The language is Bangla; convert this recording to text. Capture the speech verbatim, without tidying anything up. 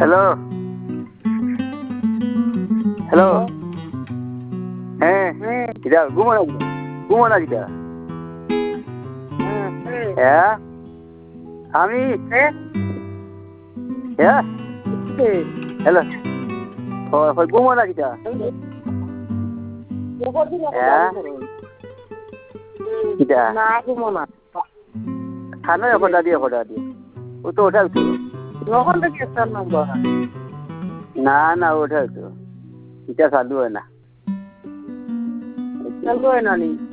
হ্যালো হ্যালো হ্যাঁ কিটা ঘুমো না ঘুমো না কিটা হ্যাঁ আমি হ্যাঁ হ্যালো ঘুমো না কিটা হ্যাঁ কিটা না ঘুমো না খানো এখনটা দিয়ে এখনটা দিয়ে ও তো ওঠাও তো যখন থেকে একটা নম্বর না না ওঠাও তো এটা চালু হয় না চালু হয় না নি